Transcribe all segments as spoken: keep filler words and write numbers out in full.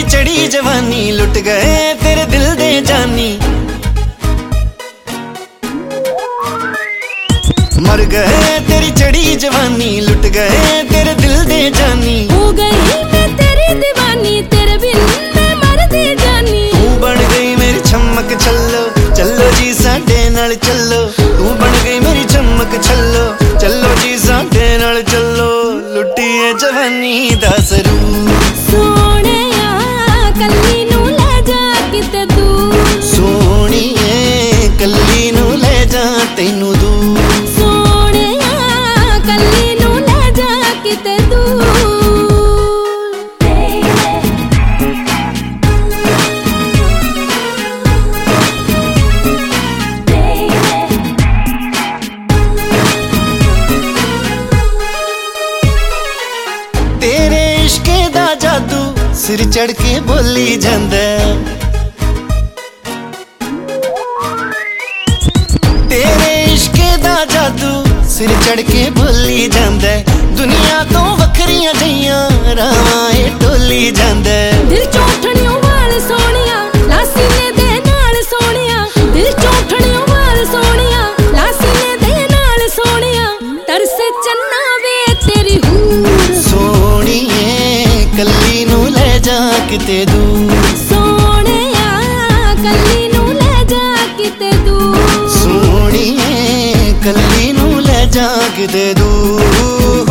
चढ़ी जवानी लुट गए तेरे दिल दे जानी। मर गए तेरी चढ़ी जवानी लुट गए तेरे दिल दे जानी। हो गई मैं तेरी दीवानी तेरे बिन मैं मरदी जानी। तू बन गई मेरी चमक छल्लो चलो जी साडे नाल चलो। तू बन गई मेरी चमक छल्लो चलो जी साडे नाल चलो। लुटी है जवानी दा सरूर सोहणिया कल्ली नू ले जा किते दूर। सोहणीए कल्ली नू ले जा तैनू दूर। सोहणिया कल्ली नू ले जा किते दूर। तेरे इश्के दा जादू सिर चढ़ के बोली जांदा। तेरे इश्के दा जादू सिर चढ़ के बोली जांदा। दुनिया तो वखरियां जइयां रावां ए टोली जांदा। दिल चौठणियों वाल सोहणिया लासी ने दे नाल सोहणिया। दिल चौठणियों वाल सोहणिया लासी ने दे नाल सोहणिया। तरसे चन्ना वे तेरी हूर। सोहणीए कल्ली नू ले जा किते दूर। सोहणिया कल्ली नू ले जा किते दूर। सोहणीए कल्ली नू ले जा किते दूर।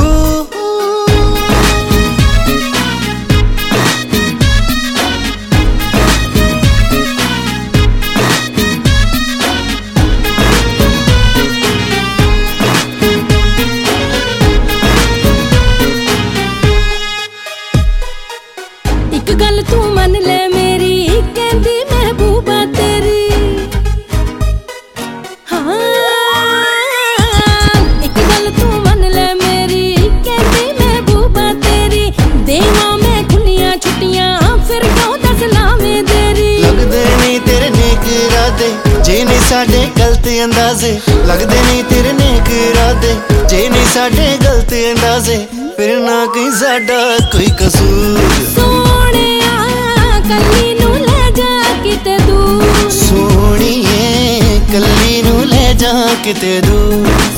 एक गल तू मन ले मेरी कहंदी महबूबा तेरी। हाँ एक गल तू मन ले मेरी कहंदी महबूबा तेरी। देवां मैं खुलियां छुट्टियां फिर क्यों दस लावें देरी। लगदे नहीं तेरे नेक इरादे जे नहीं साडे गलत अंदाजे। लगदे नहीं तेरे नेक इरादे जे नहीं साडे गलत अंदाजे। फिर ना कहीं साडा कोई कसूर। सोहणिया कल्ली नू ले जा किते दूर। सोहणीए कल्ली नू ले जा किते दूर।